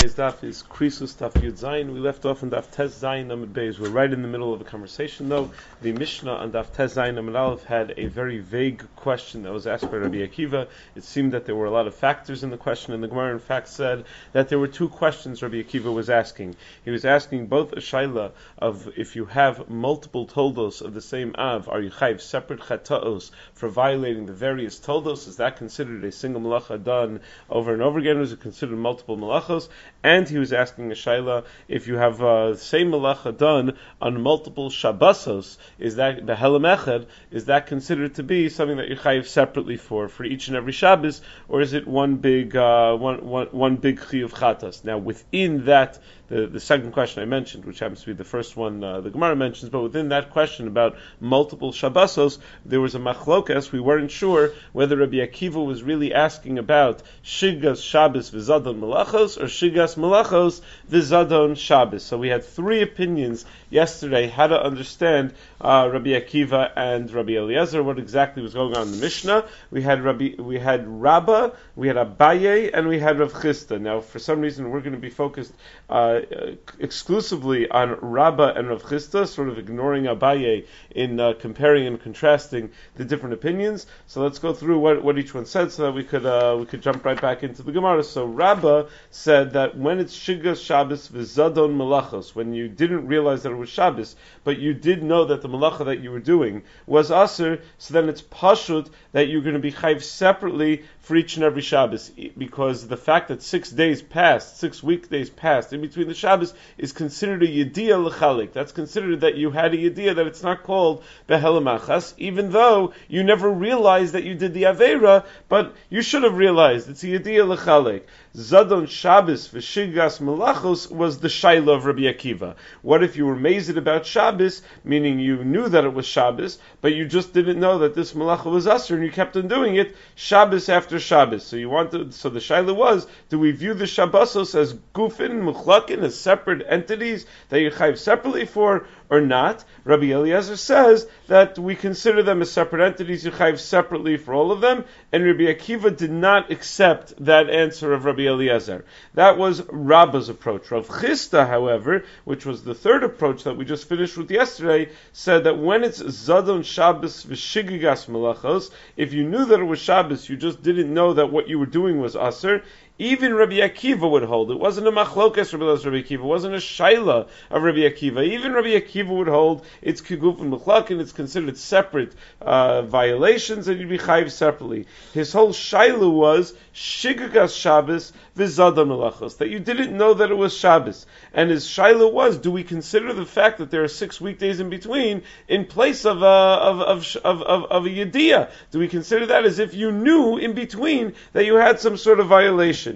Today's daf is Krisus Daf Yud Zayin. We left off on Daf Tes Zayin Amud Beis. We're right in the middle of a conversation though. The Mishnah on Daf Tes Zayin Amud Aleph had a very vague question that was asked by Rabbi Akiva. It seemed that there were a lot of factors in the question, and the Gemara in fact said that there were two questions Rabbi Akiva was asking. He was asking both a shaila of if you have multiple toldos of the same av, are you chayiv separate chata'os for violating the various toldos? Is that considered a single malacha done over and over again? Was it considered multiple malachos? And he was asking a shaila, if you have the same malacha done on multiple shabbosos, is that behelam echad? Is that considered to be something that you chayiv separately for each and every Shabbos, or is it one big one big chiyuv chatas? Now, within that, the second question I mentioned, which happens to be the first one the Gemara mentions, but within that question about multiple Shabbosos, there was a machlokas. We weren't sure whether Rabbi Akiva was really asking about Shigas Shabbos v'Zadon Malachos or Shigas Malachos v'Zadon Shabbos. So we had three opinions yesterday how to understand Rabbi Akiva and Rabbi Eliezer, what exactly was going on in the Mishnah. We had Rabba, we had Abaye, and we had Rav Chisda. Now, for some reason, we're going to be focused exclusively on Rabba and Rav Chisda, sort of ignoring Abaye in comparing and contrasting the different opinions. So let's go through what each one said, so that we could jump right back into the Gemara. So Rabba said that when it's Shigas Shabbos v'Zadon Malachos, when you didn't realize that it was Shabbos, but you did know that the malacha that you were doing was Aser, so then it's Pashut that you're going to be Chayv separately for each and every Shabbos, because the fact that 6 weekdays passed in between the Shabbos is considered a Yediyah L'chalik. That's considered that you had a Yediyah, that it's not called Behelamachas, even though you never realized that you did the Aveira, but you should have realized it's a Yediyah L'chalik. Zadon Shabbos v'Shigas Malachos was the Shaila of Rabbi Akiva. What if you were mazed about Shabbos, meaning you knew that it was Shabbos, but you just didn't know that this Malacha was Asr, and you kept on doing it Shabbos after Shabbos. So the Shaila was, do we view the Shabbosos as Gufin, Muchlakin, as separate entities that you chayiv separately for, or not? Rabbi Eliezer says that we consider them as separate entities, you chayiv separately for all of them, and Rabbi Akiva did not accept that answer of Rabbi Eliezer. That was Rabba's approach. Rav Chisda, however, which was the third approach that we just finished with yesterday, said that when it's Zadon Shabbos v'Shigigas Malachos, if you knew that it was Shabbos, you just didn't know that what you were doing was Aser, even Rabbi Akiva would hold. It wasn't a machlokas Rabbi Akiva. It wasn't a shaila of Rabbi Akiva. Even Rabbi Akiva would hold it's kiguf and mechlakin. It's considered separate violations, and you'd be chayiv separately. His whole shaila was shigagas Shabbos v'zadon malachos, that you didn't know that it was Shabbos. And his shaila was, do we consider the fact that there are 6 weekdays in between in place of a yediyah? Do we consider that as if you knew in between that you had some sort of violation?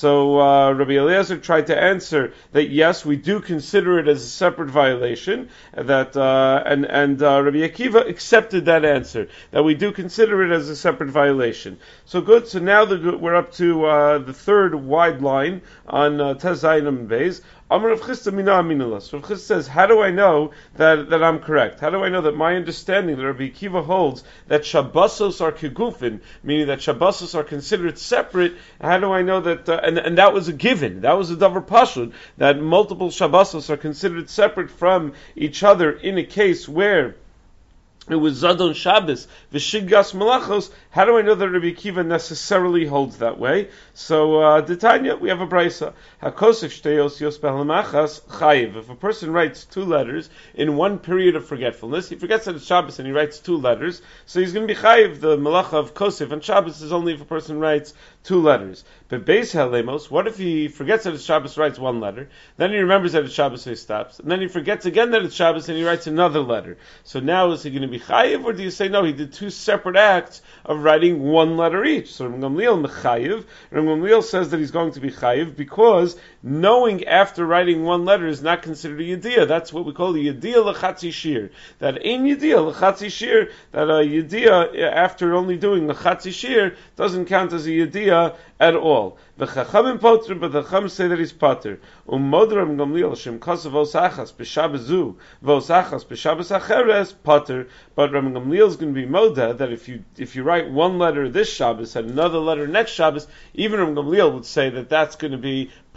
So Rabbi Eliezer tried to answer that yes, we do consider it as a separate violation. That and Rabbi Akiva accepted that answer, that we do consider it as a separate violation. So good. So now we're up to the third wide line on Tes Zayin Amud Beis. Amar Rav Chisda mina aminalas. Rav Chisda says, how do I know that I'm correct? How do I know that my understanding that Rabbi Akiva holds that Shabbosos are kegufin, meaning that Shabbosos are considered separate? How do I know that? And that was a given. That was a davar pashut, that multiple Shabbosos are considered separate from each other in a case where it was Zadon Shabbos v'Shigas Malachos. How do I know that Rabbi Akiva necessarily holds that way? So, D'Tanya, we have a brisa. Hakosef shteyos yos behelamachas chayiv. If a person writes 2 letters in one period of forgetfulness, he forgets that it's Shabbos and he writes 2 letters, so he's going to be chayiv. The malacha of kosef on Shabbos is only if a person writes 2 letters. But beis halemos, what if he forgets that it's Shabbos, writes 1 letter, then he remembers that it's Shabbos, so he stops, and then he forgets again that it's Shabbos and he writes another letter. So now is he going to be chayiv, or do you say no, he did 2 separate acts of writing 1 letter each? So Rav Gamliel mechayiv. Rav Gamliel says that he's going to be chayiv because knowing after writing 1 letter is not considered a yediyah. That's what we call the yediyah l'chatzi shir. That in yediyah l'chatzi shir, that a yediyah after only the l'chatzi shir doesn't count as a yediyah at all. The Chachamim potter, but the Chacham say that he's potter. Modram Gamliel shem kasav osachas b'Shabbazu v'osachas b'Shabbos acheres potter. But Ram Gamliel is going to be moda that if you write 1 letter this Shabbos and another letter next Shabbos, even Ram Gamliel would say that that's going to be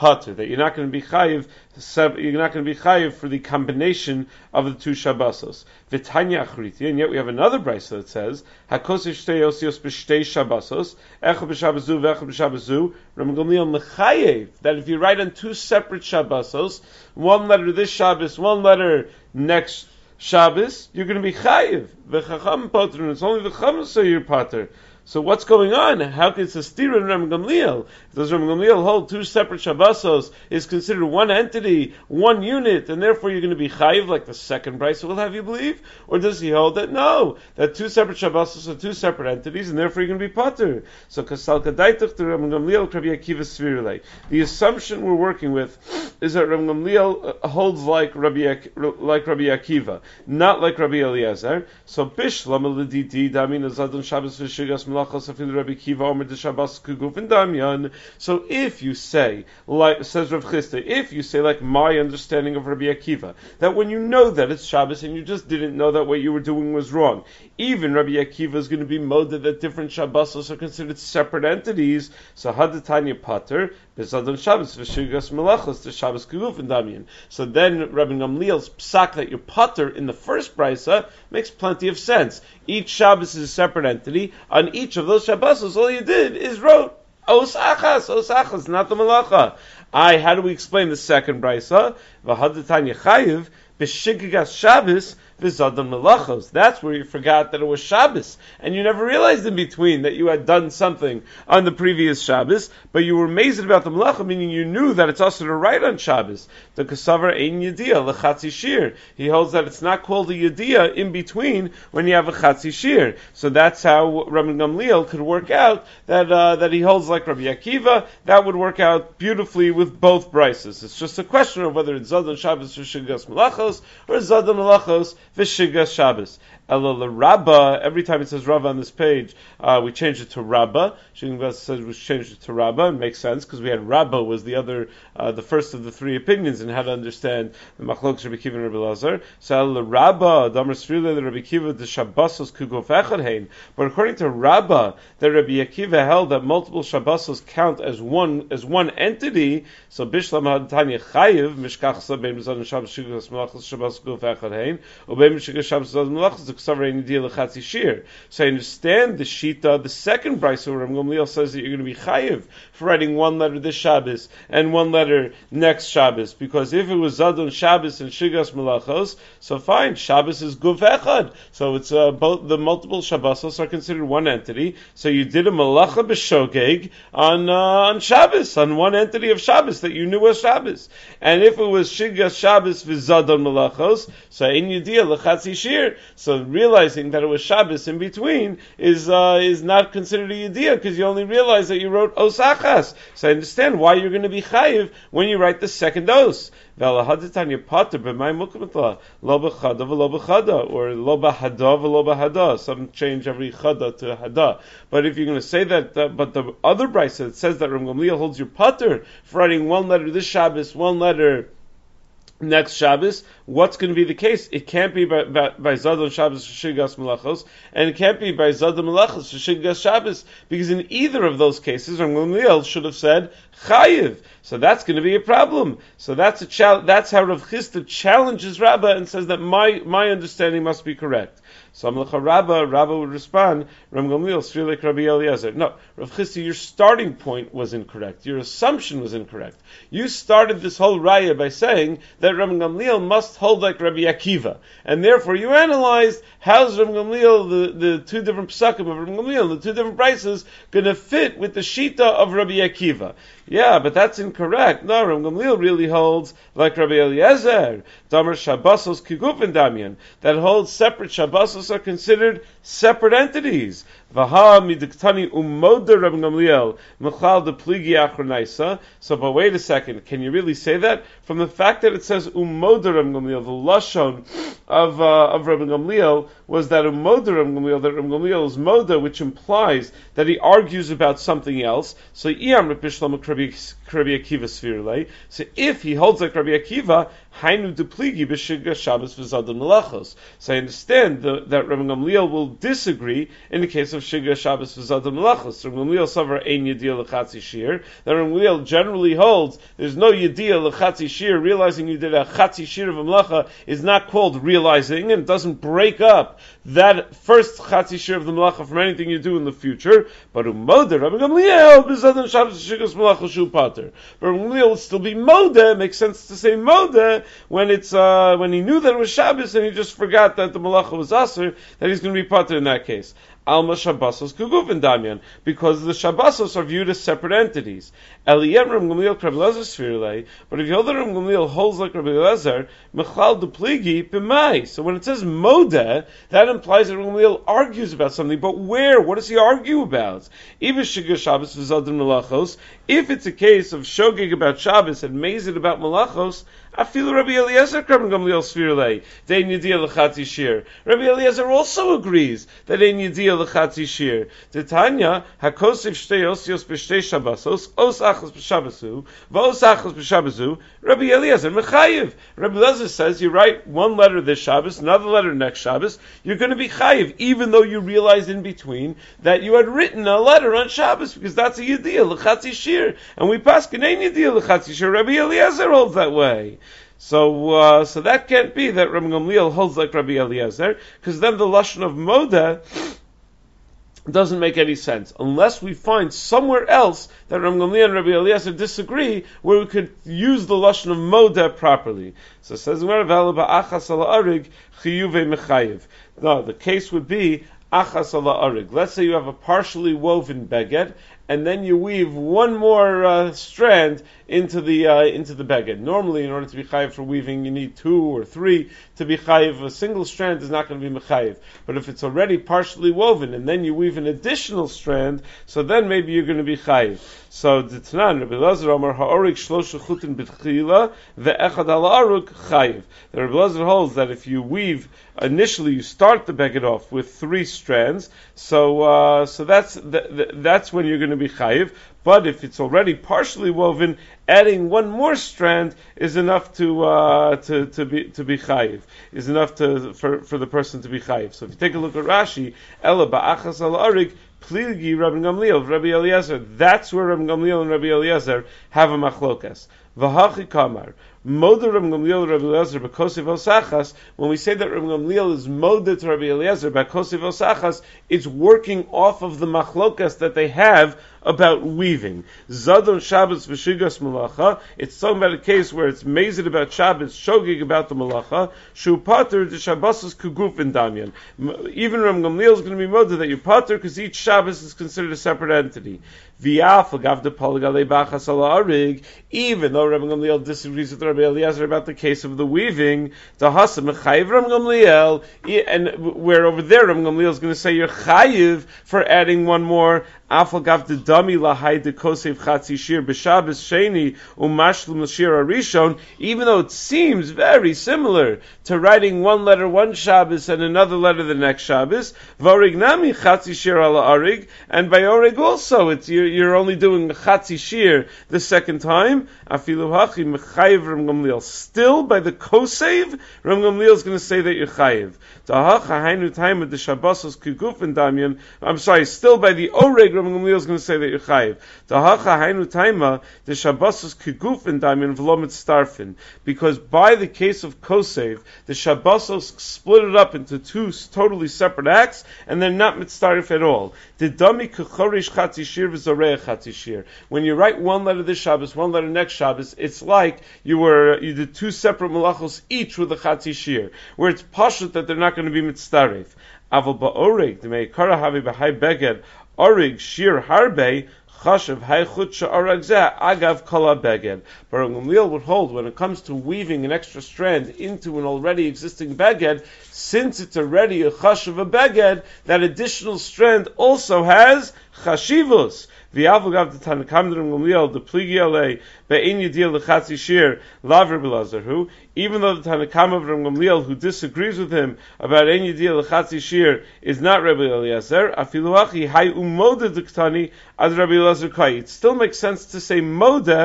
pater, that you're not going to be chayiv. You're not going to be chayiv for the combination of the two Shabbosos. V'tanya achriti, and yet we have another brayso that says hakosish shtei osios b'shtei Shabbosos, echad b'Shabbosu v'echad b'Shabbosu. Rabbi Gamliel mechayev that if you write on two separate Shabbosos, one letter this Shabbos, one letter next Shabbos, you're going to be chayiv. V'chacham pater, and it's only the chacham so you're pater. So what's going on? How can it's a stira in Rabbi Gamliel? Does Rabbi Gamliel hold two separate Shabbosos is considered one entity, one unit, and therefore you're going to be chayiv like the second brayso will have you believe? Or does he hold that no, that two separate Shabbosos are two separate entities, and therefore you're going to be pater? So kasal kadaitach to Rabbi Gamliel Rabbi Akiva svirulei. The assumption we're working with is that Rabbi Gamliel holds like Rabbi Akiva, not like Rabbi Eliezer. So bishlam l'didi damin azadon Shabbos v'shigas. So if you say, like says Rav Chisda, if you say like my understanding of Rabbi Akiva, that when you know that it's Shabbos and you just didn't know that what you were doing was wrong, even Rabbi Akiva is going to be moded that different Shabbosos are considered separate entities. So hadatanya pater bezadon Shabbos v'shigas melachos to Shabbos kugufin damian. So then Rabbi Gamliel's psak that you're pater in the first brisa makes plenty of sense. Each Shabbos is a separate entity. On each of those Shabbosos, all you did is wrote os achas, not the malacha. How do we explain the second brisa? V'hadatanya chayiv b'shigas Shabbos v'zadon melachos. That's where you forgot that it was Shabbos, and you never realized in between that you had done something on the previous Shabbos, but you were amazed about the melacha, meaning you knew that it's also to write on Shabbos. The kasavar ein yediyah lechatzi shir. He holds that it's not called a yediyah in between when you have a chatzi shir. So that's how Rabbi Gamliel could work out that he holds like Rabbi Akiva. That would work out beautifully with both brises. It's just a question of whether it's zadon Shabbos or shigas melachos or zadon melachos v'shigas Shabbos. Ela Rabba, every time it says Rabba on this page, we change it to Rabba. Shingvas says we changed it to Rabba. It makes sense because we had Rabba was the other, the first of the three opinions in how to understand the Machlokes Rabbi Kiva and Rabbi Lazar. So Ela Rabba, Damar Srile, the Rabbi Kiva, the Shabbosos Kuguf Echad Hein. But according to Rabba, the Rabbi Akiva held that multiple Shabbosos count as one entity. So Bishlam Hadtanya Chayiv Mishkachsa Bein Mizadon Shabbos Shigas Melachos Shabbos Kuguf Echad Hein Ubein Shigas Shabbos Mizadon Melachos. So I understand the shita. The second brayso where Rabbi Gamliel says that you're going to be chayiv for writing one letter this Shabbos and one letter next Shabbos, because if it was zadon Shabbos and shigas melachos, so fine, Shabbos is guf echad. So it's both the multiple Shabbosos are considered one entity. So you did a malacha b'shogeg on Shabbos, on one entity of Shabbos that you knew was Shabbos. And if it was shigas Shabbos v'zadon melachos, so ein yediyah lechatzi shir. So realizing that it was Shabbos in between is not considered a yediyah because you only realize that you wrote osachas. So I understand why you're going to be chayiv when you write the second os. Or lo b'hada. Some change every chada to hada. But if you're going to say that, but the other brayso that says that Rabbi Gamliel holds your pater for writing one letter this Shabbos, one letter next Shabbos, what's going to be the case? It can't be by Zadon Shabbos Shigas Melachos, and it can't be by Zadon Melachos Shigas Shabbos, because in either of those cases, Rabbi Gamliel should have said Chayiv. So that's going to be a problem. So that's that's how Rav Chisda challenges Rabbah and says that my understanding must be correct. So Rabbah would respond, Rabbi Gamliel, Sri like Rabbi Eliezer. No, Rav Chisda, your starting point was incorrect. Your assumption was incorrect. You started this whole raya by saying that Rabbi Gamliel must hold like Rabbi Akiva. And therefore you analyzed how's Rabbi Gamliel, the two different psakim of Rabbi Gamliel, the two different brises, going to fit with the shita of Rabbi Akiva. Yeah, but that's incorrect. No, Rabbi Gamliel really holds like Rabbi Eliezer, Damar Shabbosos Kigufin Damian, that holds separate Shabbosos are considered separate entities. Vaha midiktani umoda Rabbi Gamliel mechal de pligi achronaisa. So, but wait a second, can you really say that? From the fact that it says umoda Rabbi Gamliel, the lashon of Rabbi Gamliel was that umoda Rabbi Gamliel, that Rabbi Gamliel is moda, which implies that he argues about something else. So, iyam repishlam Rabbi Akiva svirlei. So, if he holds like Rabbi Akiva, hainu de pligi b'shigas Shabbos v'zadon melachos. So, I understand that Rabbi Gamliel will disagree in the case of of Shiga Shabbos v'Zadam Melachos. Rav Gamliel Savar Ein Yediyah L'Chatzi Shir. That Rav Gamliel generally holds there's no Yediyah L'Chatzi Shir. Realizing you did a Chatzi Shir of a Melacha is not called realizing, and doesn't break up that first Chatzi Shir of the Melacha from anything you do in the future. But Umoder, Rabbi Gamliel, B'Zadam Shabbos Shigas Melacha Shu Pater. But Rabbi Gamliel would still be Modeh. Makes sense to say Modeh when it's when he knew that it was Shabbos and he just forgot that the Melacha was Aser, that he's going to be Pater in that case. Alma Shabbosos Kuguf and Damyan, because the Shabbosos are viewed as separate entities. Eliyem Rabbi Gamliel Rabbi Eliezer Sfirlei, but if Yehuda Rabbi Gamliel holds like Rabbi Eliezer, Mechlal Dupligi B'mai. So when it says Modeh, that implies that Rabbi Gamliel argues about something. But where? What does he argue about? Even Shiga Shabbos v'Zadam Melachos. If it's a case of shogig about Shabbos and mazid about Melachos, Afilu Rabbi Eliezer Rabbi Gamliel Sfirlei, Dein Yediyah L'Chatzi Shir. Rabbi Eliezer also agrees that Ein Yediyah L'Chatzi Shir. Titania Hakosif Shtei Osios B'Shtei Shabbosos Os Achos B'Shabbosu V'Os Achos B'Shabbosu Rabbi Eliezer Mechayiv. Rabbi Eliezer says you write one letter this Shabbos, another letter next Shabbos, you're going to be chayiv, even though you realized in between that you had written a letter on Shabbos, because that's a Yediyah L'Chatzi Shir, and we pass Ein Yediyah L'Chatzi Shir. Rabbi Eliezer holds that way. So that can't be that Rabbi Gamliel holds like Rabbi Eliezer, because then the lashon of Modeh doesn't make any sense, unless we find somewhere else that Rabbi Gamliel and Rabbi Eliezer disagree, where we could use the lashon of Modeh properly. So it says, no, the case would be achas ala arig. Let's say you have a partially woven beged, and then you weave one more strand into the beged. Normally, in order to be chayiv for weaving, you need 2 or 3 to be chayiv. A single strand is not going to be mechayiv. But if it's already partially woven, and then you weave an additional strand, so then maybe you're going to be chayiv. So the Tanan, Rabbi Elazar Amar ha'orig shlosha chutin b'tchila ve'echad ha'arug chayiv. The Rabbi Elazar holds that if you weave initially, you start the beged off with 3 strands. So that's when you're going to be chayiv. But if it's already partially woven, adding one more strand is enough to be chayiv. Is enough for the person to be chayiv. So if you take a look at Rashi, Ela ba'achas al arig pligi Rabbi Gamliel, Rabbi Eliezer. That's where Rabbi Gamliel and Rabbi Eliezer have a machlokas. V'hachi kamar. Modeh Rabbi Gamliel Rabbi Eliezer b'kosiv osachas. When we say that Rabbi Gamliel is modeh to Rabbi Eliezer b'kosiv osachas, it's working off of the machlokas that they have about weaving. Zadon Shabbos v'shigas malacha. It's talking about a case where it's mazid about Shabbos, shogig about the malacha. Shu pater the Shabbosos kuguf in damyan. Even Rabbi Gamliel is going to be modeh that you pater because each Shabbos is considered a separate entity. V'yaf l'gav de polgalei b'achas ala arig. Even though Rabbi Gamliel disagrees with Rabbi Eliezer about the case of the weaving, the hasa mechayiv Rabbi Gamliel, and where over there Rabbi Gamliel is going to say you're chayiv for adding one more. Afal gav de dami lahai de kosev chatzi shir b'Shabbos sheni umashlim l'shir arishon. Even though it seems very similar to writing one letter one Shabbos and another letter the next Shabbos, v'orig nami chatzi shir ala arig, and by orig also you're only doing chatzi shir the second time. Afilu hachi mechayiv Rabbi Gamliel. Still by the kosev, Rabbi Gamliel is going to say that you're chayiv. Ta'hacha hainu time of the Shabbosos kuguf and damyan. I'm sorry. Still by the oreg, Rabbi Gamliel is going to say that you're chayiv. Ta'hacha hainu taima the Shabbosos kuguf and damyan v'lo mitztarfin. Because by the case of kosev, the Shabbosos split it up into 2 totally separate acts, and they're not mitztarif at all. The dami kechorish chatzi shir v'zoreach chatzi shir. When you write one letter this Shabbos, one letter next Shabbos, it's like you did 2 separate malachos each with a chatzi shir, where it's pashut that they're not going to be mitztarif. Aval ba'orig, the meikara havi b'hai beged, orig shir harbe, chashav haychut sha'arag zeh, agav kala beged. But Rabbi Gamliel would hold, when it comes to weaving an extra strand into an already existing beged, since it's already a chashav a beged, that additional strand also has chashivus. V'yavagav the Tanakam Gamliel the pligi alei be'ein yediyah lechatzi shir lav Rabbi Elazar. Even though the Tanakam of Rabbi Gamliel who disagrees with him about ein yediyah lechatzi shir is not Rabbi Eliezer, afilu hachi hay umodeh d'ktani ad Rabbi Elazar kai. It still makes sense to say modeh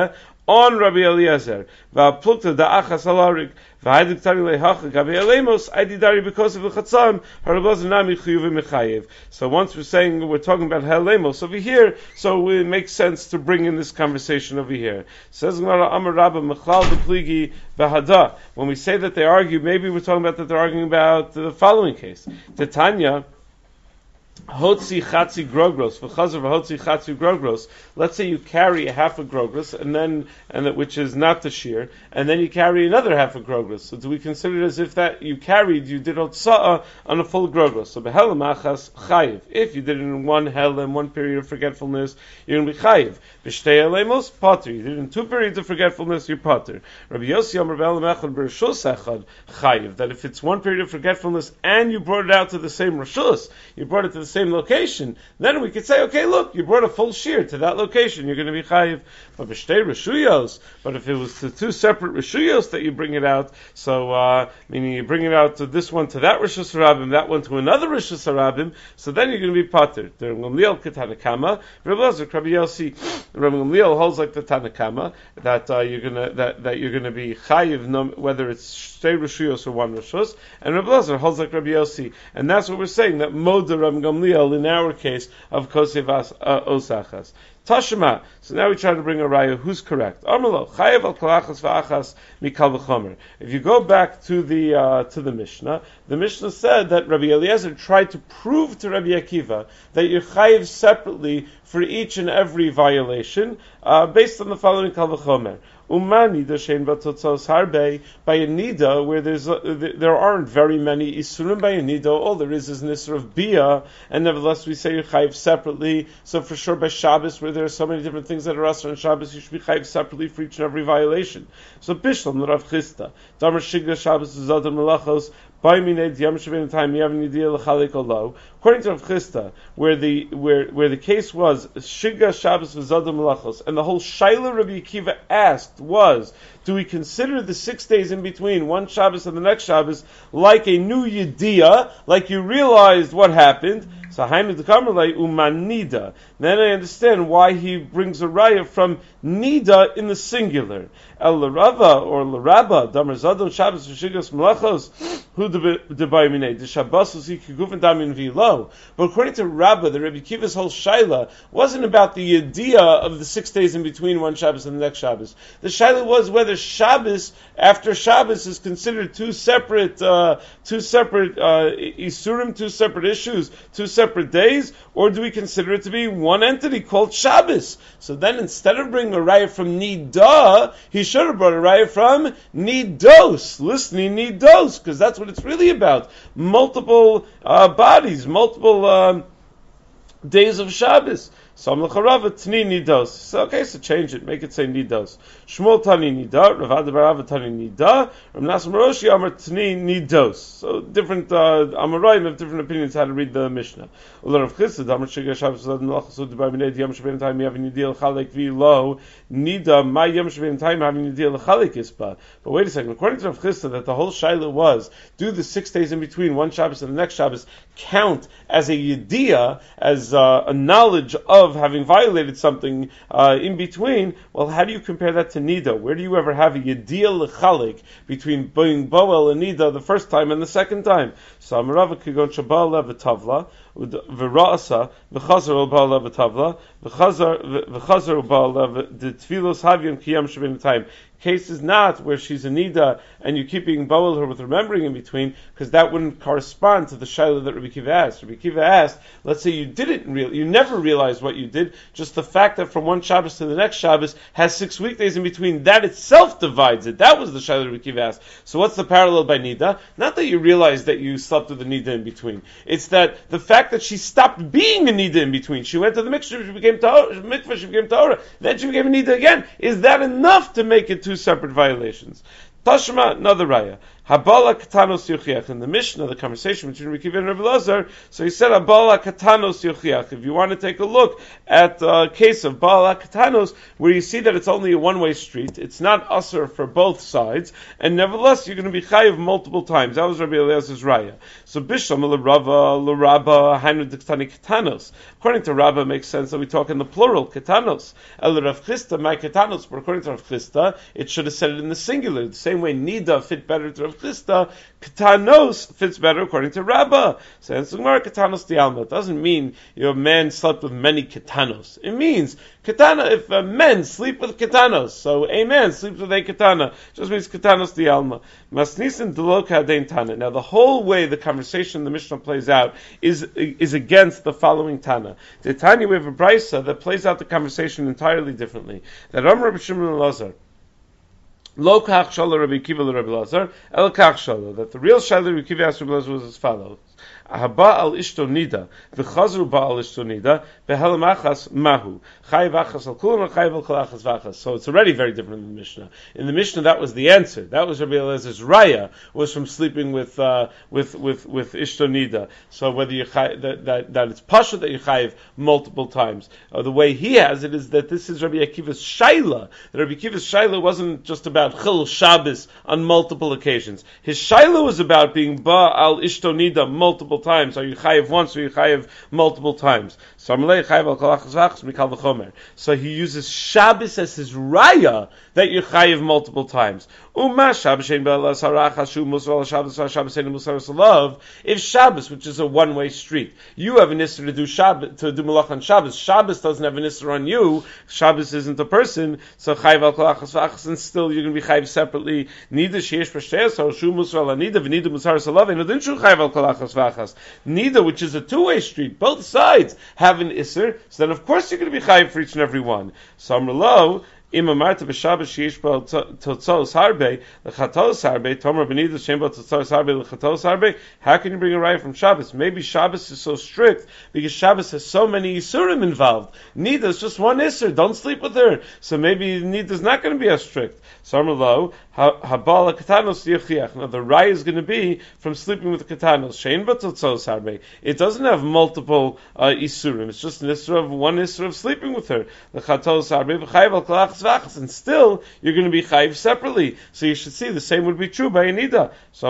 on Rabbi Eliezer. Va'plukta da'achas alarik. V'haidik tari lehacha gabi elemos. Aididari because of the chatzam. Harabaz nami chiyuv mechayev. So once we're talking about helemos over here, so it makes sense to bring in this conversation over here. Says Gemara Amar Rabba Mechlal Bepligi V'hada. When we say that they argue, maybe we're talking about that they're arguing about the following case. Titania. Hotzi chatzi grogros, v'chazer v'hotzi chatzi grogros. Let's say you carry a half a grogros, which is not the shear, and then you carry another half a grogros. So do we consider it as if that you did hotza'ah on a full grogros? So behelam achas chayiv. If you did it in one helam, one period of forgetfulness, you're going to be chayiv. V'shtei elemos, potter. You did it in two periods of forgetfulness, you're potter. Rabbi Yossi Amar behelam echad b'rishus echad chayiv. That if it's one period of forgetfulness and you brought it out to the same rishus, you brought it to the same location, then we could say, okay, look, you brought a full shear to that location, you're going to be chayiv. But b'shtei reshuyos, but if it was the two separate reshuyos that you bring it out, so meaning you bring it out to this one to that rishus harabim, that one to another rishus harabim, so then you're going to be pater. The Rabbi Gamliel ketanakama, Rabbi Yossi, Rabbi Gamliel holds like the Tanakama that you're going to be chayiv whether it's shtei reshuyos or one rishus, and Rabbi Lazar holds like Rabbi Yossi, and that's what we're saying, that moda Rabbi Gamliel in our case of kosev osachas. Tashema. So now we try to bring a raya who's correct. Amalo chayev al kolachas va'achas mikal v'chomer. If you go back to the Mishnah said that Rabbi Eliezer tried to prove to Rabbi Akiva that you're chayev separately for each and every violation, based on the following kal v'chomer. Umani dashen batotzos harbe, by a nida where there aren't very many isurim by a nida, all there is an isur of bia, and nevertheless we say you're chayiv separately. So for sure by Shabbos, where there are so many different things that are usher on Shabbos, you should be chayiv separately for each and every violation. So Bishlam Rav Chisda, Damar Shiga Shabbos Zadam Melachos. According to Rav Chisda, where the case was Shiga Shabbos v'Zadam Melachos, and the whole Shaila Rabbi Akiva asked was, do we consider the 6 days in between one Shabbos and the next Shabbos like a new Yediyah, like you realized what happened? So umanida. Then I understand why he brings a raya from nida in the singular. El larava or laraba damar zadon Shabbos v'shigas melachos hu debayminei the Shabbos kigufin damin v'lo. But according to Rabba, the Rabbi Kiva's whole shaila wasn't about the idea of the 6 days in between one Shabbos and the next Shabbos. The shaila was whether Shabbos after Shabbos is considered two separate isurim, two separate issues, two separate days, or do we consider it to be one entity called Shabbos? So then instead of bringing a raya from Nida, he should have brought a raya from Nidos, listening Nidos, because that's what it's really about. Multiple bodies, multiple days of Shabbos. So Amlacharava Tni Nidos. So okay, so change it, make it say Nidos. Shmuel Tani Nida, Rav Adabarava Tani Nida, Rav Nassim Roshi Amar Tni Nidos. So different Amoraim have different opinions how to read the Mishnah. Ular Rav Chisda Amar Shiga Shabbos Zad Melachos U'Debar Minei Yom Shebein Time Yavin Yidil Chalek V'Lo Nida Ma Yom Shebein Time Havin Yidil Chalek Ispa. But wait a second, according to Rav Chisda, that the whole shaila was, do the 6 days in between one Shabbos and the next Shabbos count as a yediyah, as a knowledge of having violated something in between? Well, how do you compare that to Nida? Where do you ever have a Yediyah L'chalik between being Boel and Nida the first time and the second time? So Amarava Kigon Shabal Lev Tavla, V'Ra'asa, V'Chazar Bal Lev Tavla, V'Chazar Bal Lev the Tfilos Havian Kiyam Shabin Time. Case is not where she's a nida and you keep being bowel her with remembering in between, because that wouldn't correspond to the shaila that Rabbi Kiva asked. Rabbi Kiva asked, let's say you you never realized what you did, just the fact that from one Shabbos to the next Shabbos has 6 weekdays in between, that itself divides it. That was the shaila Rabbi Kiva asked. So what's the parallel by nida? Not that you realized that you slept with the nida in between. It's that the fact that she stopped being a nida in between. She went to the mikveh, she became tahora, then she became a nida again. Is that enough to make it two separate violations? Tashma, another raya. Habala katanos yuchiach. In the Mishnah, the conversation between Rabbi Akiva and Rabbi Elazar, so he said Habala katanos yuchiach. If you want to take a look at a case of Bala katanos, where you see that it's only a one-way street, it's not usher for both sides, and nevertheless you're going to be chayiv multiple times. That was Rabbi Eliezer's raya. So Bishlam l'Rabba hainu diktani katanos. According to Rabba, it makes sense that we talk in the plural katanos. El Rav Chisda my katanos, but according to Rav Chisda, it should have said it in the singular. The same way nida fit better to Rav Chisda, katanos fits better according to Rabba. So in Gemara katanos dialma. It doesn't mean your man slept with many katanos. It means katana, if men sleep with katanos, so a man sleeps with a katana, just means katanos dialma. Masnisin delok hadein tana. Now the whole way the conversation in the Mishnah plays out is against the following tana. The Tanya, we have a brisa that plays out the conversation entirely differently. That Amar Rabbi Shimon Elazar, Lo kach shala Rabbi Akiva Rabbi Elazar, el kach shala. That the real shala Rabbi Akiva asked Rabbi Elazar was as follows: Haba al ishto nida, v'chazru ba al ishto nida, v'helam achas mahu, chayiv achas al kulam, chayiv al kol achas v'achas. So it's already very different in the Mishnah. In the Mishnah, that was the answer. That was Rabbi Elazar's raya, was from sleeping with ishto nida. So whether you that it's pasha that you chayiv multiple times. The way he has it is that this is Rabbi Akiva's shaila. That Rabbi Akiva's shaila wasn't just about chil Shabbos on multiple occasions. His shaila was about being ba al ishto nida multiple times. Are you chayiv once or you chayiv multiple times? So he uses Shabbos as his raya that you chayiv multiple times. If Shabbos, which is a one-way street, you have an issur to do Shabbos, to do malach on Shabbos. Shabbos doesn't have an issur on you. Shabbos isn't a person, so chayiv al kol achas v'achas, and still you're going to be chayiv separately. Nida sheyesh b'shteyas or shu musar ala nida v'nida musar salav and odin shu chayiv al kol achas v'achas. Nida, which is a two-way street, both sides have an issur, so then of course you're going to be chayiv for each and every one. So Amrlo, Im amarta b'Shabbos sheyesh bo totzos harbe lechatos harbe tomer b'nida shem bo totzos harbe lechatos harbe. How can you bring a raya from Shabbos? Maybe Shabbos is so strict because Shabbos has so many isurim involved. Nida is just one isur. Don't sleep with her. So maybe Nida is not going to be as strict. So Amrlo, habala katanos yichiach. Now the raya is going to be from sleeping with the katanos. Shein bo totzos harbe. It doesn't have multiple isurim. It's just an isur of one isur of sleeping with her. Lechatos harbe v'chayiv al kolach. And still, you're going to be chayiv separately. So you should see the same would be true by a nida. So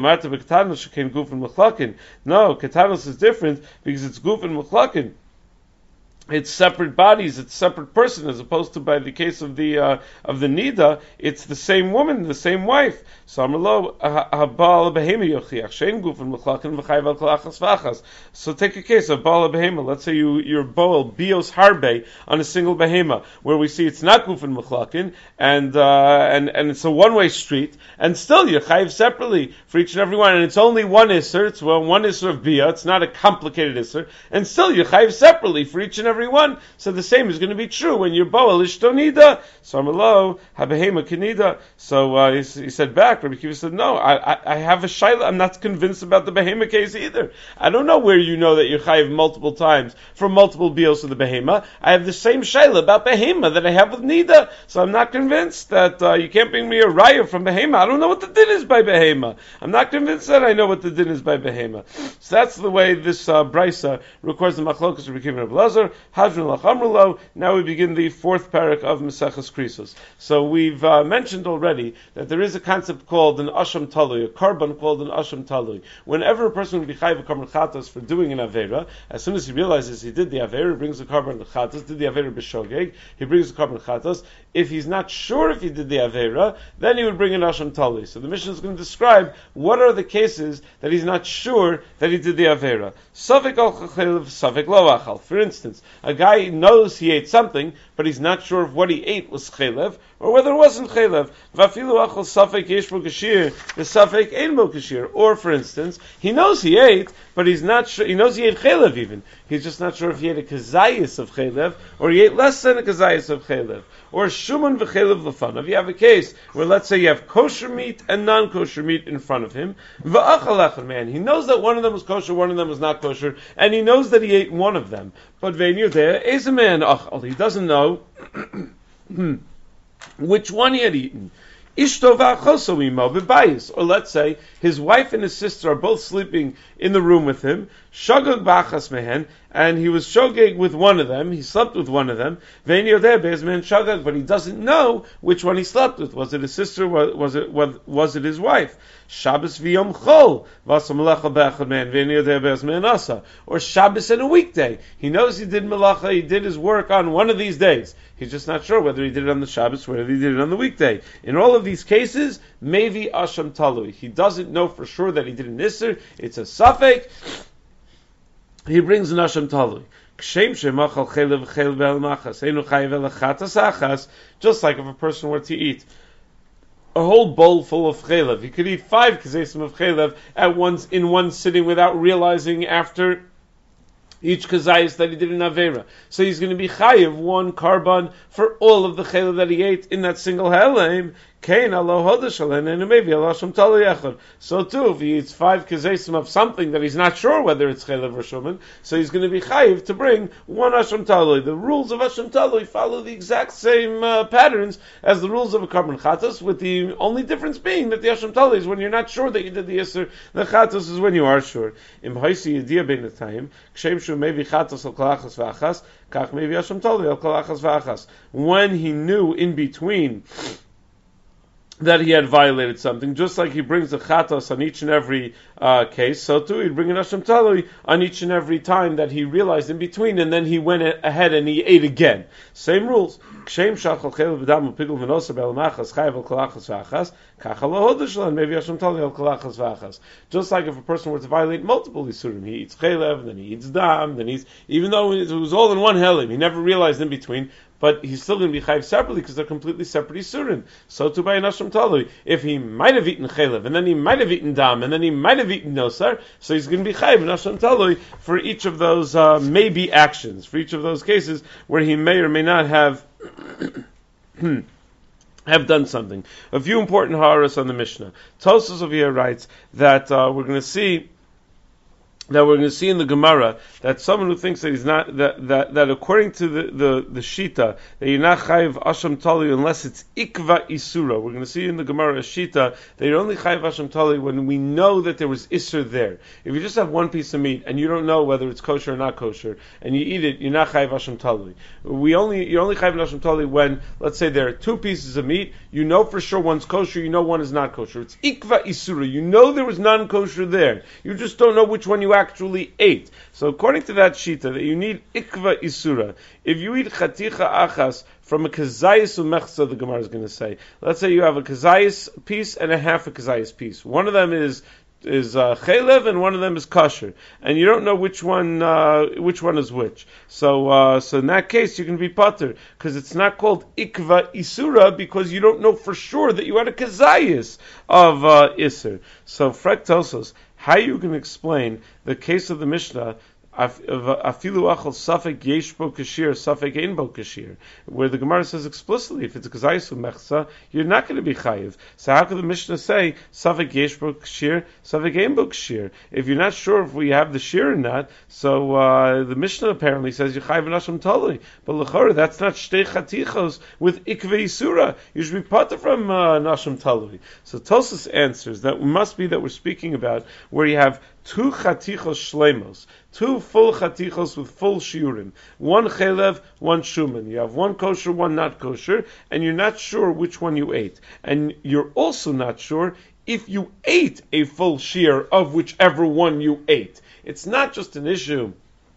no, katanos is different because it's guf and mechlakin. It's separate bodies, it's separate person, as opposed to by the case of the nida, it's the same woman, the same wife. So take a case of bala behema. Let's say you're boel bios harbe on a single behema, where we see it's not guf and mechlakin, and it's a one-way street, and still you're chayiv separately for each and every one, and it's only one isser. It's one isser of bia. It's not a complicated isser, and still you're chayiv separately for each and every one. So the same is going to be true when you're boel ishto nida. So Amalo habehema kenida. So he said back. Rabbi Akiva said, no, I have a shayla. I'm not convinced about the behema case either. I don't know where you know that you're chayiv multiple times for multiple bios of the behema. I have the same shayla about behema that I have with nida. So I'm not convinced that you can't bring me a raya from behema. I don't know what the din is by behema. I'm not convinced that I know what the din is by behema. So that's the way this brisa records the machlokas of Rabbi Akiva and Rabbi Elazar. Hadron lachamrulo. Now we begin the fourth parak of Maseches Krisos. So we've mentioned already that there is a concept called an asham talui, a korban called an asham talui. Whenever a person will be chayiv a korban chatas for doing an avera, as soon as he realizes he did the avera, he brings the korban chatas, did the avera b'shogeg, he brings the korban chatas. If he's not sure if he did the avera, then he would bring an asham talui. So the Mishnah is going to describe what are the cases that he's not sure that he did the avera. Safek al chachel, safek lo achal. For instance, a guy knows he ate something, but he's not sure if what he ate was chelev, or whether it wasn't chelev. Vafilu achal safek yesh bo kashir, the safek ein bo kashir. Or, for instance, he knows he ate, but he's not sure, he knows he ate chelev even. He's just not sure if he ate a kazayis of chelev, or he ate less than a kazayis of chelev. Or shuman v'chelev l'fanav. You have a case where, let's say, you have kosher meat and non-kosher meat in front of him. V'achal echad, man. He knows that one of them was kosher, one of them was not kosher, and he knows that he ate one of them. But ve'nir there is a man achal. He doesn't know which one he had eaten. Ishto v'achoso imo b'bayis. Or let's say his wife and his sister are both sleeping in the room with him. Shogeg b'achas mehen, and he was shogeg with one of them. He slept with one of them. Ve'en yodeh be'ezmen shogeg, but he doesn't know which one he slept with. Was it his sister? Was it his wife? Shabbos v'yom chol v'asa melacha b'echad mehen ve'en yodeh be'ezmen asa. Or Shabbos and a weekday. He knows he did melacha. He did his work on one of these days. He's just not sure whether he did it on the Shabbos or whether he did it on the weekday. In all of these cases, maybe Asham Talui. He doesn't know for sure that he did an Isser. It's a Safek. He brings an Asham Talui. Just like if a person were to eat a whole bowl full of chaylev, he could eat 5 kazesim of chaylev at once in one sitting without realizing after each kazayis that he did in Avera. So he's going to be chayiv 1 karban for all of the chaylev that he ate in that single halem. So too, if he eats 5 kazesim of something that he's not sure whether it's chaylev or shuman, so he's going to be chayiv to bring 1 Asham Talui. The rules of Asham Talui follow the exact same patterns as the rules of a karban chatos, with the only difference being that the Asham Talui is when you're not sure that you did the Yisr. The chatos is when you are sure. Im hoisi yediyah bein atayim, kshem shu maybe chatos al kolachas v'achas, kach maybe Asham Talui al kolachas v'achas. When he knew in between that he had violated something, just like he brings a chatos on each and every case, so too he'd bring an Asham Talui on each and every time that he realized in between, and then he went ahead and he ate again. Same rules. Just like if a person were to violate multiple isurim, he eats chaylev, then he eats dam, then he's, even though it was all in one helim, he never realized in between, but he's still going to be chayiv separately because they're completely separate isurim. So too by an Asham Talui, if he might have eaten chaylev, and then he might have eaten dam, and then he might have eaten nosar, so he's going to be chayiv an Asham Talui for each of those maybe actions, for each of those cases where he may or may not have have done something. A few important ha'aras on the Mishnah. Tosfos over here writes that we're going to see in the Gemara that someone who thinks that he's not that according to the shita that you're not chayiv Asham Talui unless it's ikva isura. We're going to see in the Gemara a shita that you're only chayiv Asham Talui when we know that there was isur there. If you just have one piece of meat and you don't know whether it's kosher or not kosher and you eat it, you're not chayiv Asham Talui. You're only chayiv Asham Talui when, let's say, there are 2 pieces of meat. You know for sure one's kosher. You know one is not kosher. It's ikva isura. You know there was non-kosher there. You just don't know which one you actually ate. So according to that shita, that you need ikva isura. If you eat chaticha achas from a kazayis umechza, the Gemara is going to say. Let's say you have a kazayis piece and a half a kazayis piece. One of them is chaylev and one of them is kosher, and you don't know which one is which. So in that case you can be pater because it's not called ikva isura because you don't know for sure that you had a kazayis of isur. So frek Tosfos, how you can explain the case of the Mishnah afilu achal safek yesh bo kashir, safek ein bo kashir, where the Gemara says explicitly, if it's a kazayis umechza, you're not going to be chayiv. So how could the Mishnah say safek yesh bo kashir, safek ein bo kashir? If you're not sure if we have the shir or not, so the Mishnah apparently says you're chayiv an Asham Talui. But l'chora, that's not shtei chatichos with ikve isura. You should be pater from an Asham Talui. So Tosfos answers that it must be that we're speaking about where you have 2 chatichos shlemos, 2 full chatichos with full shiurim, 1 chaylev, 1 shuman. You have 1 kosher, 1 not kosher, and you're not sure which one you ate. And you're also not sure if you ate a full shear of whichever one you ate. It's not just an issue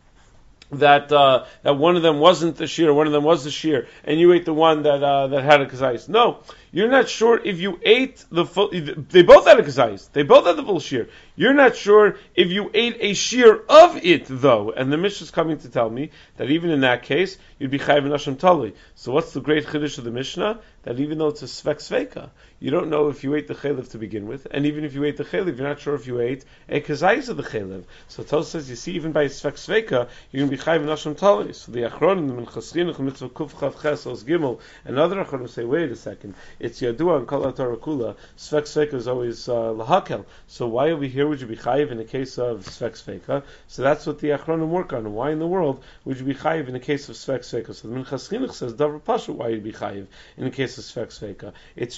that one of them wasn't the shear, one of them was the shear, and you ate the one that had a kazayis. No, you're not sure if you ate the full. They both had a kazayis. They both had the full shear. You're not sure if you ate a shear of it, though. And the Mishnah is coming to tell me that even in that case, you'd be chayiv an Asham Talui. So what's the great chiddush of the Mishnah? That even though it's a svek sveka, you don't know if you ate the chaylev to begin with, and even if you ate the chaylev, you're not sure if you ate a kazayis of the chaylev. So Tosfos says, you see, even by svek sveka, you're going to be chayiv an Asham Talui. So the Achronim, the Minchas Chinuch, Mitzvah Kuf Chav Ches Os Gimel, and other Achronim say, wait a second, it's Yadua and Kol HaTorah Kula, svek sveka is always lahakel. So why over here would you be chayiv in a case of svek sveka? So that's what the Achronim work on. Why in the world would you be chayiv in a case of svek sveka? So the Minchas Chinuch says, Davar Pasha, why you'd be chayiv in a case of svek sveka? It's true, svek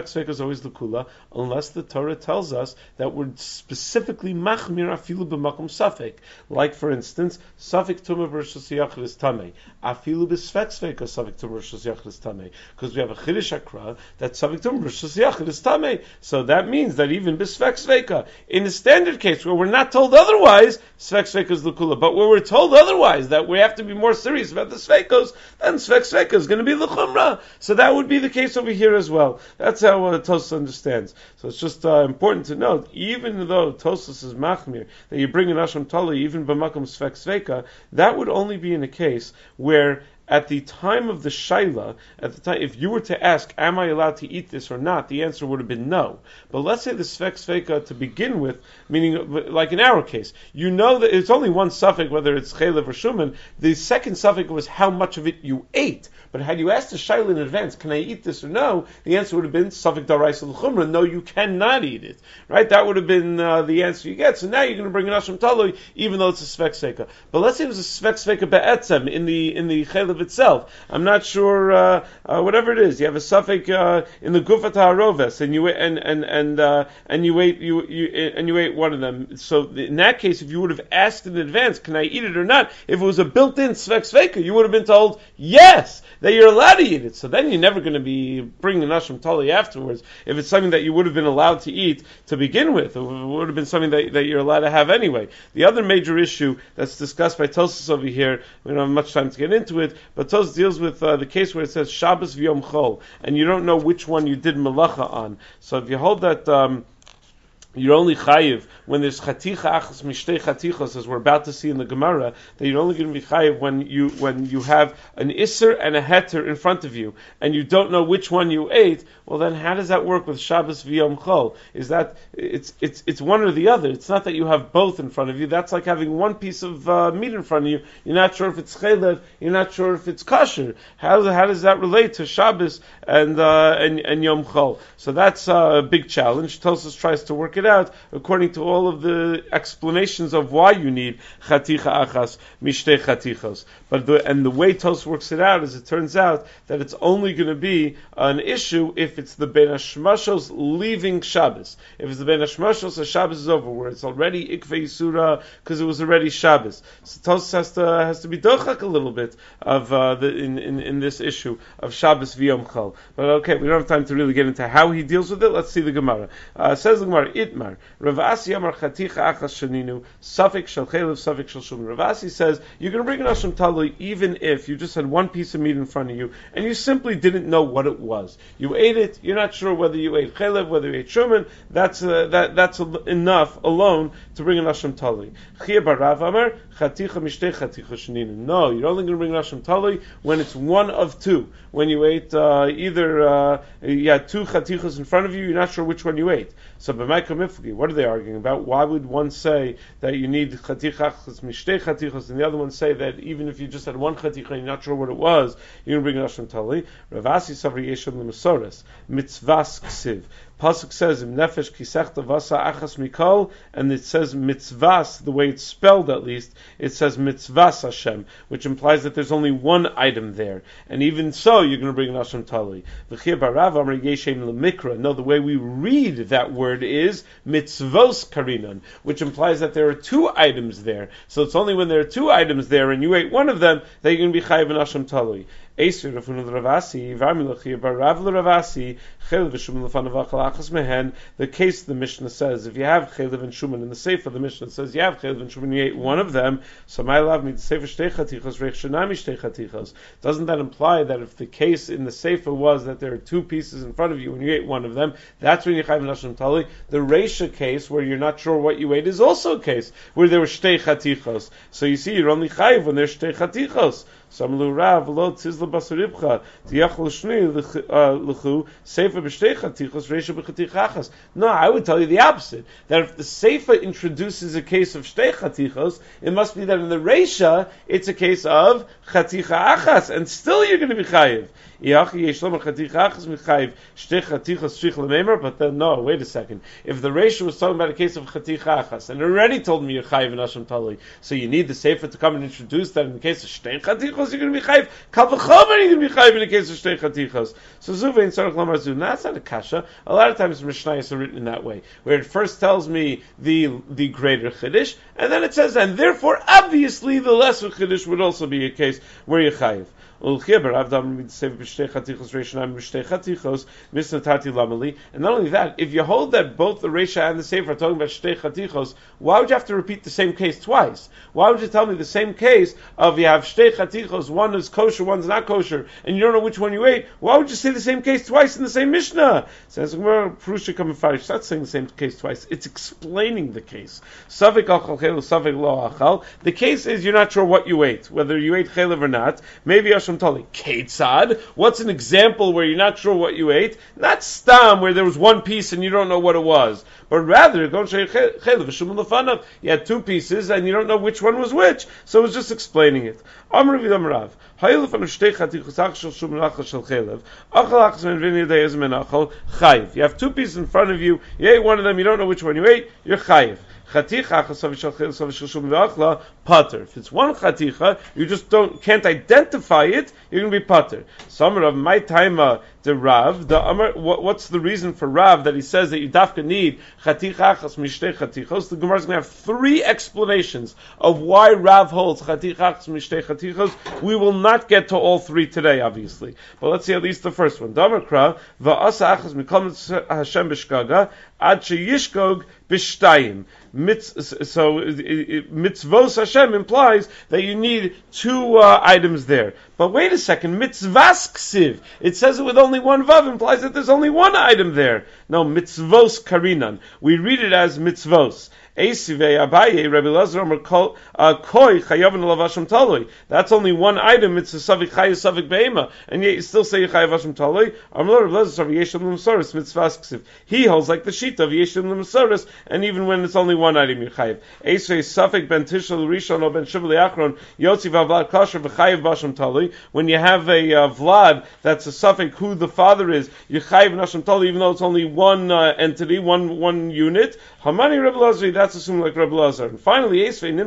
Sfek Sveika is always L'Kula, unless the Torah tells us that we're specifically Machmir Afilu B'Makom Safek. Like, for instance, Safek Tumah B'Rishus Yachid is Tameh. Afilu B'Sfek Sveika Safek Tumah B'Rishus Yachid is Tameh. Because we have a Chiddush Akra that Safek Tumah B'Rishus Yachid is Tameh. So that means that even B'Sfek Sveika, in the standard case where we're not told otherwise, Sfek Sveika is L'Kula. But where we're told otherwise, that we have to be more serious about the Sveikos, then Sfek Sveika is going to be L'Chumra. So that would be the case over here as well. That's how Tosfos understands. So it's just important to note, even though Tosfos is Machmir, that you bring an Asham Tali, even B'Makom Sfek Sveika, that would only be in a case where at the time of the Shaila, at the time, if you were to ask, am I allowed to eat this or not, the answer would have been no. But let's say the Sfek Sveika to begin with, meaning, like in our case, you know that it's only one suffix, whether it's Chelev or Shuman. The second suffix was how much of it you ate. But had you asked the Shaila in advance, can I eat this or no, the answer would have been Safek Daraisa L'Chumra, no, you cannot eat it. Right? That would have been the answer you get. So now you're going to bring an Asham Talui, even though it's a Sfek Sveika. But let's say it was a Sfek Sveika Be'etzem in the Chelev itself. I'm not sure, whatever it is. You have a suffix in the Gufat HaRoves, and you ate one of them. So in that case, if you would have asked in advance, can I eat it or not? If it was a built-in Sfek Sveika, you would have been told yes, that you're allowed to eat it. So then you're never going to be bringing an Asham Tali afterwards. If it's something that you would have been allowed to eat to begin with, it would have been something that you're allowed to have anyway. The other major issue that's discussed by Tosfos over here, we don't have much time to get into it, but Tosfos deals with the case where it says Shabbos v'Yom Chol, and you don't know which one you did melacha on. So if you hold that you're only chayiv when there's chaticha achas mishtei chatichos, as we're about to see in the Gemara, that you're only going to be chayiv when you have an isser and a heter in front of you, and you don't know which one you ate. Well, then how does that work with Shabbos v'Yom Chol? Is that it's one or the other? It's not that you have both in front of you. That's like having one piece of meat in front of you. You're not sure if it's chelev. You're not sure if it's kosher. How does that relate to Shabbos and Yom Chol? So that's a big challenge. Tosfos tries to work it out according to all of the explanations of why you need chaticha achas mishtei chatichos. But the way Tosfos works it out is, it turns out that it's only going to be an issue if it's the Ben Hashmashos leaving Shabbos. If it's the Ben Hashmashos, the Shabbos is over, where it's already Ikvei Yisura because it was already Shabbos. So Tosfos has to be dochak a little bit of in this issue of Shabbos v'Yom Chol. But okay, we don't have time to really get into how he deals with it. Let's see the Gemara. Says the Gemara, Itmar Rav Asi Amar Chaticha Achas Shaninu Safek Shel Chelev Safek Shel Shuman. Rav Asi says you're going to bring an Asham Talui even if you just had one piece of meat in front of you and you simply didn't know what it was. You ate it. You're not sure whether you ate Chelev, whether you ate Shuman. That's enough alone to bring an Asham Talui. Chia Barav Amar Chaticha Mishtei Chaticha Shaninu. No, you're only going to bring an Asham Talui when it's one of two. When you ate either you had two chatichas in front of you, you're not sure which one you ate. So what are they arguing about? Why would one say that you need chatichas mishtei chatichas, and the other one say that even if you just had one chaticha and you're not sure what it was, you're going to bring an Asham Tali? Rav Asi savri yesham l'masoras mitzvas ksiv. Pasuk says im nefesh kisechta vasa achas mikol, and it says mitzvahs, the way it's spelled at least, it says mitzvahs Hashem, which implies that there's only one item there. And even so, you're going to bring an Asham Tali. V'chir barav amar yeshem lemikra. No, the way we read that word is mitzvos karinon, which implies that there are two items there. So it's only when there are two items there and you ate one of them that you're going to be chayiv an Asham Tali. The case the Mishnah says, if you have Chelev and Shuman in the Sefer, the Mishnah says you have Chelev and Shuman, you ate one of them, so my love means Sefer Shtei Chatichos, Reich Shanami Shtei Chatichos. Doesn't that imply that if the case in the Sefer was that there are two pieces in front of you and you ate one of them, that's when you Chayv Nashim Tali? The Reisha case, where you're not sure what you ate, is also a case where there were Shtei Chatichos. So you see, you're only Chayv when there's Shtei Chatichos. Samlu Rav lo tzizla basaribcha tiyachol shnei lechu sefer b'shtei chatichos reisha b'chatichachas. No, I would tell you the opposite. That if the sefer introduces a case of shtei chatichos, it must be that in the reisha it's a case of chaticha achas, and still you're going to be chayiv. But then, no, wait a second. If the ratio was talking about a case of chaticha achas, and it already told me you're chayiv in Hashem Tali, so you need the sefer to come and introduce that in the case of shtei chatichos, you're going to be chayiv. Kal v'chomer, you're going to be chayiv in the case of shtei chatichos. So zuvein tzarech lamar zu. That's not a kasha. A lot of times Mishnayos are written in that way, where it first tells me the greater chiddush, and then it says, and therefore, obviously, the lesser chiddush would also be a case where you're chayiv. And not only that, if you hold that both the Reisha and the Sefer are talking about Shtei Chatichos, why would you have to repeat the same case twice? Why would you tell me the same case of you have Shtei Chatichos, one is kosher, one's not kosher, and you don't know which one you ate? Why would you say the same case twice in the same Mishnah? Says Purusha Kamei Farish. It's not saying the same case twice. It's explaining the case. Savik achal chelev, savik lo achal. The case is you're not sure what you ate, whether you ate chelev or not. Maybe Hashem Tali. Ketzad. What's an example where you're not sure what you ate? Not stam, where there was one piece and you don't know what it was, but rather you had two pieces and you don't know which one was which. So it was just explaining it. You have two pieces in front of you. You ate one of them. You don't know which one you ate. You're chayiv. Pater. If it's one chaticha, you just can't identify it, you're going to be pater. Summer of my time, the Rav, what's the reason for Rav that he says that you dafka need chaticha achas mishtei chatichos? The Gemara is going to have three explanations of why Rav holds chaticha achas mishtei chatichos. We will not get to all three today, obviously, but let's see at least the first one. Damar kra va'asa achas mikol Hashem b'shgaga ad sheyishgog b'shtayim. So mitzvos Hashem implies that you need two items there. But wait a second, mitzvahs ksiv. It says it with only one vav, implies that there's only one item there. No, mitzvos karinan. We read it as mitzvos. Eisivei Abaye, Rabbi Lazar Omer koi chayavin lavashim taloi. That's only one item. It's a savik chayav savik be'ema, and yet you still say chayav vashim taloi. Amar Rabbi Lazar Yeshem l'Masoris mitzvahs ksiv. He holds like the sheet of Yeshem l'Masoris, and even when it's only one item, you're chayav. Eisvei savik ben tishel rishon or ben shiv le'achron yotzi v'avlad kasher v'chayav vashim taloi. When you have a vlad that's a suffix who the father is, you're chayav vashim taloi, even though it's only one entity, one unit. Hamani Rabbi Lazar. That's assumed like Rabbi Lazar. And finally, if a man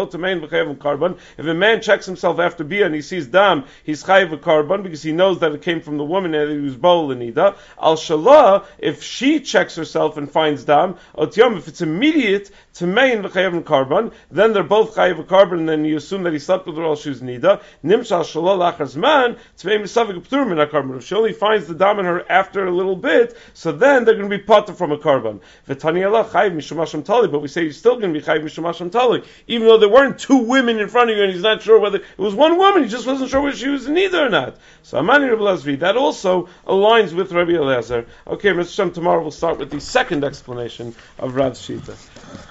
checks himself after Bia and he sees dam, he's chayiv a carbon because he knows that it came from the woman and he was bowl and nida. Al shalah, if she checks herself and finds dam, otyom, if it's immediate to main v'chayiv carbon, then they're both chayiv a carbon, and then you assume that he slept with her while she was nida. Nimshal shalah lachar zman tzvei misavik p'tur min carbon. If she only finds the dam in her after a little bit, so then they're going to be potter from a carbon. V'tani Allah chayiv mishum Hashem tali, but we say he's still going to be chayiv mishum Hashem tali, even though there weren't two women in front of you and he's not sure whether it was one woman, he just wasn't sure whether she was in either or not. So Amani Rabbi Lazvi, that also aligns with Rabbi Eliezer. Okay, Mr. Shem, tomorrow we'll start with the second explanation of Rav's Shita.